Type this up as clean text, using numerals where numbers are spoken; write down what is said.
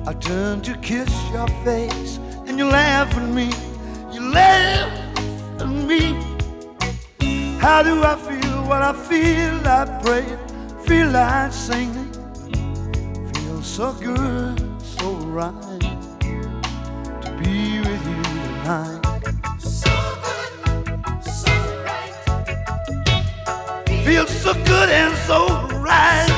I turn to kiss your face, and you laugh at me. You laugh at me. How do I feel? What I feel, I pray, feel like singing. Feels so good, so right to be with you tonight. So good, so right. Feels so good and so right.